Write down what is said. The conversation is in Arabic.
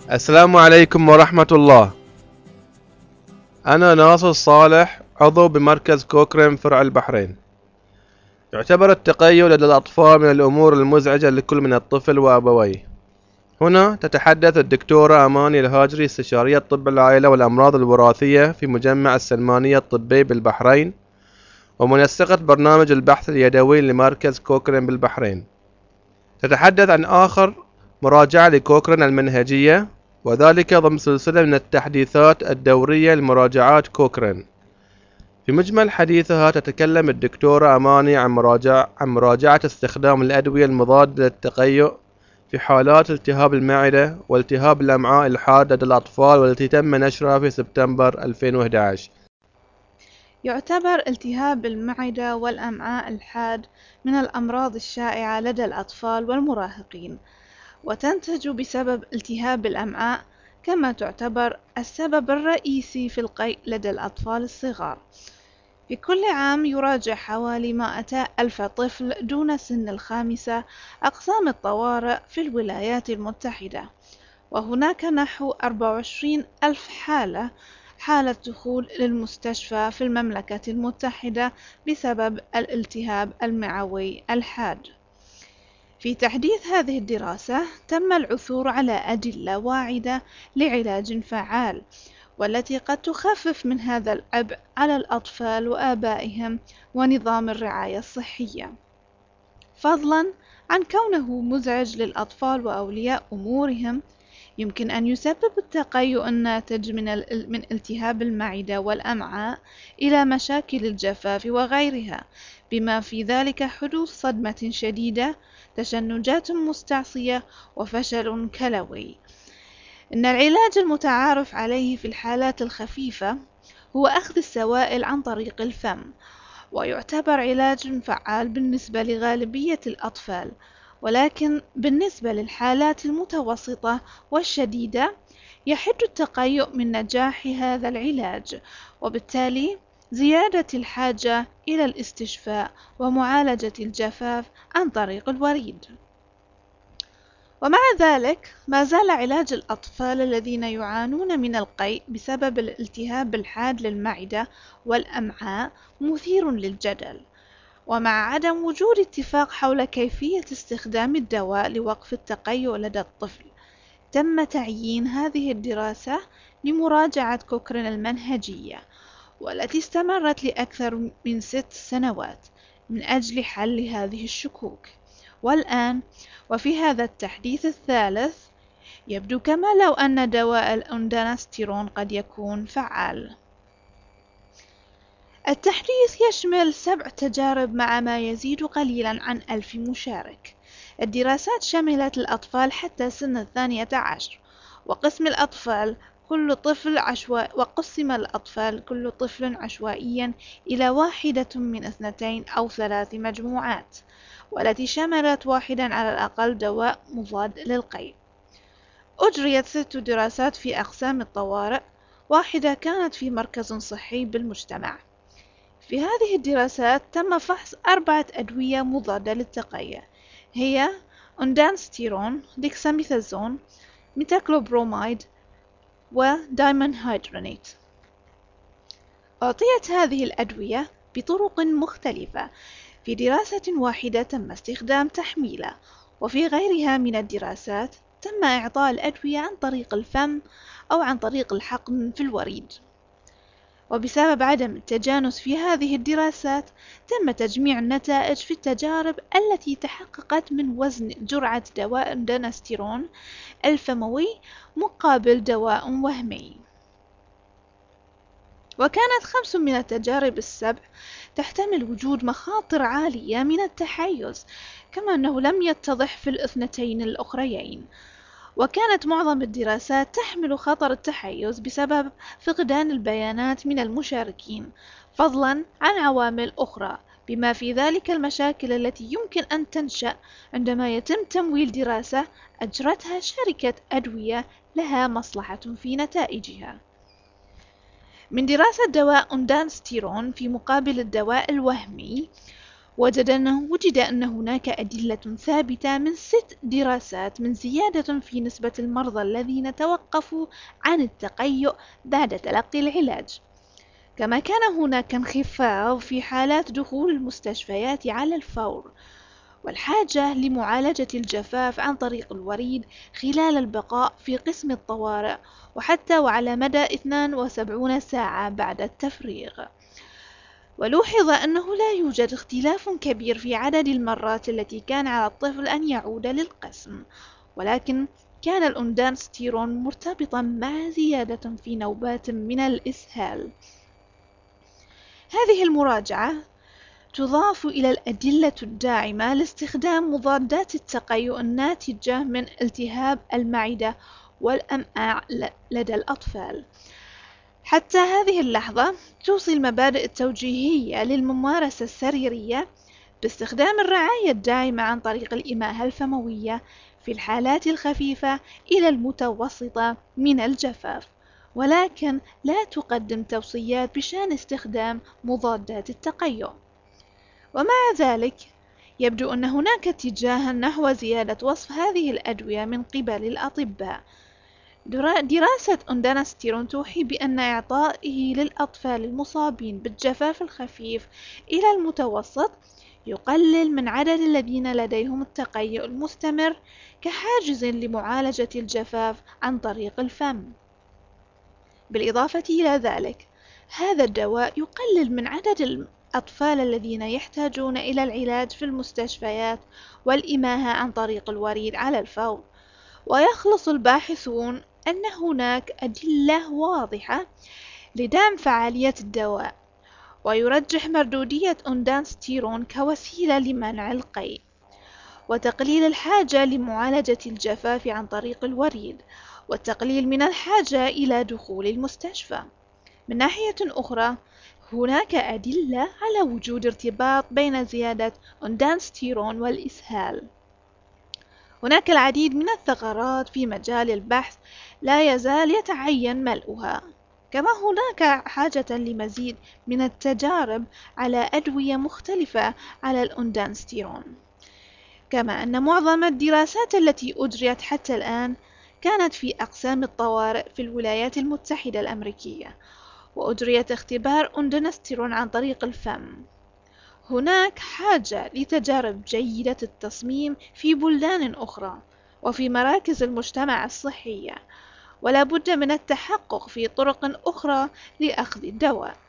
السلام عليكم ورحمة الله. أنا ناصر صالح، عضو بمركز كوكرين فرع البحرين. يعتبر التقيؤ لدى الأطفال من الأمور المزعجة لكل من الطفل وأبويه. هنا تتحدث الدكتورة أماني الهاجري، استشارية طب العائلة والأمراض الوراثية في مجمع السلمانية الطبي بالبحرين، ومنسقة برنامج البحث اليدوي لمركز كوكرين بالبحرين. تتحدث عن آخر مراجعة لكوكرين المنهجية، وذلك ضمن سلسلة من التحديثات الدورية لمراجعات كوكرين. في مجمل حديثها تتكلم الدكتورة أماني عن مراجعة استخدام الأدوية المضادة للتقيؤ في حالات التهاب المعدة والتهاب الأمعاء الحاد لدى الأطفال، والتي تم نشرها في سبتمبر 2011. يعتبر التهاب المعدة والأمعاء الحاد من الأمراض الشائعة لدى الأطفال والمراهقين، وتنتج بسبب التهاب الأمعاء، كما تعتبر السبب الرئيسي في القيء لدى الأطفال الصغار. في كل عام يراجع حوالي 100,000 طفل دون سن الخامسة أقسام الطوارئ في الولايات المتحدة، وهناك نحو 24,000 حالة دخول للمستشفى في المملكة المتحدة بسبب الالتهاب المعوي الحاد. في تحديث هذه الدراسة تم العثور على أدلة واعدة لعلاج فعال، والتي قد تخفف من هذا العبء على الأطفال وآبائهم ونظام الرعاية الصحية، فضلاً عن كونه مزعج للأطفال وأولياء أمورهم. يمكن أن يسبب التقيؤ الناتج من التهاب المعدة والأمعاء إلى مشاكل الجفاف وغيرها، بما في ذلك حدوث صدمة شديدة، تشنجات مستعصية، وفشل كلوي. إن العلاج المتعارف عليه في الحالات الخفيفة هو أخذ السوائل عن طريق الفم، ويعتبر علاج فعال بالنسبة لغالبية الأطفال، ولكن بالنسبة للحالات المتوسطة والشديدة يحد التقيؤ من نجاح هذا العلاج، وبالتالي زيادة الحاجة إلى الاستشفاء ومعالجة الجفاف عن طريق الوريد. ومع ذلك ما زال علاج الأطفال الذين يعانون من القيء بسبب الالتهاب الحاد للمعدة والأمعاء مثير للجدل، ومع عدم وجود اتفاق حول كيفية استخدام الدواء لوقف التقيؤ لدى الطفل، تم تعيين هذه الدراسة لمراجعة كوكرين المنهجية، والتي استمرت لأكثر من 6 سنوات من أجل حل هذه الشكوك. والآن وفي هذا التحديث الثالث يبدو كما لو أن دواء الأوندانستيرون قد يكون فعال. التحديث يشمل 7 تجارب مع ما يزيد قليلا عن 1000 مشارك. الدراسات شملت الأطفال حتى سن 12، وقسم الأطفال كل طفل عشوائيا إلى واحدة من 2 أو 3 مجموعات، والتي شملت واحدا على الأقل دواء مضاد للقيء. أجريت 6 دراسات في أقسام الطوارئ، واحدة كانت في مركز صحي بالمجتمع. في هذه الدراسات تم فحص 4 أدوية مضادة للتقيؤ، هي أوندانستيرون، ديكساميثازون، ميتاكلوبروميد، ودايمنهيدرونيت. أعطيت هذه الأدوية بطرق مختلفة. في دراسة واحدة تم استخدام تحميلة، وفي غيرها من الدراسات تم إعطاء الأدوية عن طريق الفم أو عن طريق الحقن في الوريد. وبسبب عدم التجانس في هذه الدراسات تم تجميع النتائج في التجارب التي تحققت من وزن جرعة دواء دانستيرون الفموي مقابل دواء وهمي. وكانت 5 من التجارب ال7 تحتمل وجود مخاطر عالية من التحيز، كما أنه لم يتضح في ال2 الأخريين. وكانت معظم الدراسات تحمل خطر التحيز بسبب فقدان البيانات من المشاركين، فضلاً عن عوامل أخرى، بما في ذلك المشاكل التي يمكن أن تنشأ عندما يتم تمويل دراسة أجرتها شركة أدوية لها مصلحة في نتائجها. من دراسة دواء أوندانستيرون في مقابل الدواء الوهمي، وجد أن هناك أدلة ثابتة من 6 دراسات من زيادة في نسبة المرضى الذين توقفوا عن التقيؤ بعد تلقي العلاج، كما كان هناك انخفاض في حالات دخول المستشفيات على الفور، والحاجة لمعالجة الجفاف عن طريق الوريد خلال البقاء في قسم الطوارئ وحتى وعلى مدى 72 ساعة بعد التفريغ. ولوحظ أنه لا يوجد اختلاف كبير في عدد المرات التي كان على الطفل أن يعود للقسم، ولكن كان الأندانستيرون مرتبطا مع زيادة في نوبات من الإسهال. هذه المراجعة تضاف إلى الأدلة الداعمة لاستخدام مضادات التقيؤ الناتجة من التهاب المعدة والأمعاء لدى الأطفال. حتى هذه اللحظة توصي المبادئ التوجيهية للممارسة السريرية باستخدام الرعاية الداعمة عن طريق الإماهة الفموية في الحالات الخفيفة إلى المتوسطة من الجفاف، ولكن لا تقدم توصيات بشأن استخدام مضادات التقيؤ. ومع ذلك يبدو أن هناك اتجاها نحو زيادة وصف هذه الأدوية من قبل الأطباء. دراسة أندانستيرون توحي بأن إعطائه للأطفال المصابين بالجفاف الخفيف إلى المتوسط يقلل من عدد الذين لديهم التقيؤ المستمر كحاجز لمعالجة الجفاف عن طريق الفم. بالإضافة إلى ذلك، هذا الدواء يقلل من عدد الأطفال الذين يحتاجون إلى العلاج في المستشفيات والإماهة عن طريق الوريد على الفور. ويخلص الباحثون أن هناك أدلة واضحة لدعم فعالية الدواء، ويرجح مردودية أندانستيرون كوسيلة لمنع القيء وتقليل الحاجة لمعالجة الجفاف عن طريق الوريد والتقليل من الحاجة إلى دخول المستشفى. من ناحية أخرى، هناك أدلة على وجود ارتباط بين زيادة أندانستيرون والإسهال. هناك العديد من الثغرات في مجال البحث لا يزال يتعين ملؤها، كما هناك حاجة لمزيد من التجارب على أدوية مختلفة على الأندانستيرون، كما أن معظم الدراسات التي أجريت حتى الآن كانت في أقسام الطوارئ في الولايات المتحدة الأمريكية، وأجريت اختبار أندانستيرون عن طريق الفم. هناك حاجة لتجارب جيدة التصميم في بلدان أخرى وفي مراكز المجتمع الصحية، ولا بد من التحقق في طرق أخرى لأخذ الدواء.